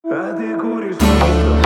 А ты куришь Винстон,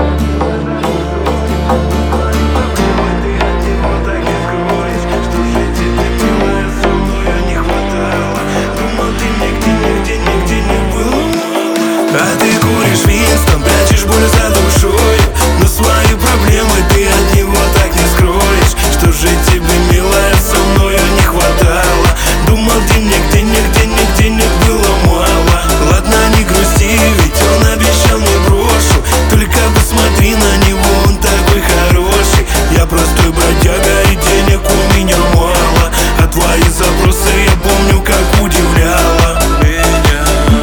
ты от него так и скроешь. Что же тебе, милая, со мною не хватало? Думал, ты нигде не было мало. А ты куришь Винстон, прячешь боль за душою, но свои проблемы ты от него так не скроешь. Что же тебе, милая, со мною не хватало? Думал, ты нигде не было мало. Ладно, не грусти, ведь он обещал не брошу. Только посмотри на него, он такой хороший. Я простой бродяга и денег у меня мало, а твои запросы я помню, как удивляла меня.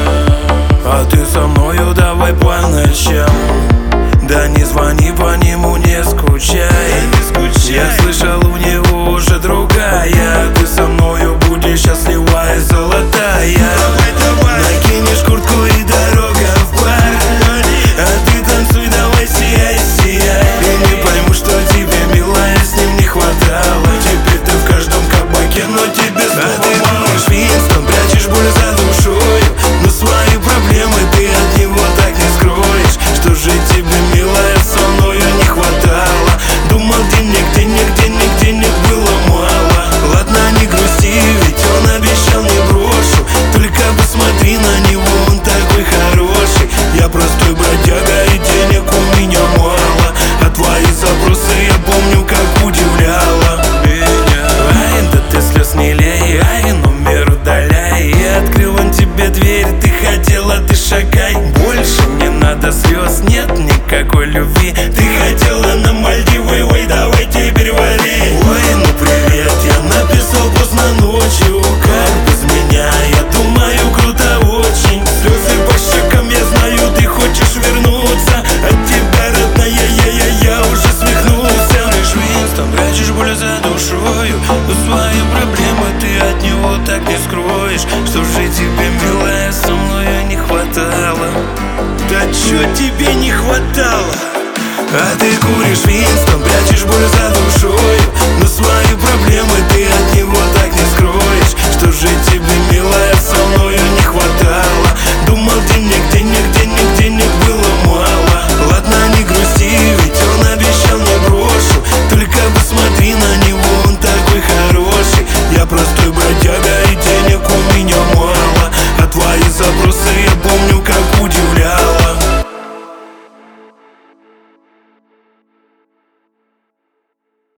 А ты со мною давай по ночам, да не звони по нему, не скучай. Я слышал, у него уже другая. Ты со мною будешь счастливая, золотая. Накинешь куртку и дорога в бар, а ты танцуй, давай сияй, сияй. И не пойму, что тебе, милая, с ним не хватало. Теперь ты в каждом кабаке, но тебе снова мало. А ты куришь Винстон, прячешь боль за душою, но свои проблемы ты от него так не скроешь. Что же тебе, милая, со мною не хватало? Думал, ты нигде не было мало. Ладно, не грусти, ведь он обещал не брошу. Только посмотри на него, он такой хороший. Я простой бродяга и денег у меня мало, а твои запросы я помню, как удивляла меня. Ай, да ты слез не лей, ай, номер удаляй. И открыл он тебе дверь, ты хотела, ты шагай. Больше не надо слез, нет никакой любви. Ты хотела на Мальдивы, ой, давай теперь вали. Ой, ну привет, я написал поздно ночью. Как без меня, я думаю, круто очень. Слезы по щекам, я знаю, ты хочешь вернуться. От тебя, родная, я уже свихнулся. Лишь Винстон, прячешь боль за душою, но свои проблемы ты от него так не скроешь. Что же тебе, милая, со мною не хватало? Да чё тебе не хватало? А ты куришь Винстон, прячешь боль за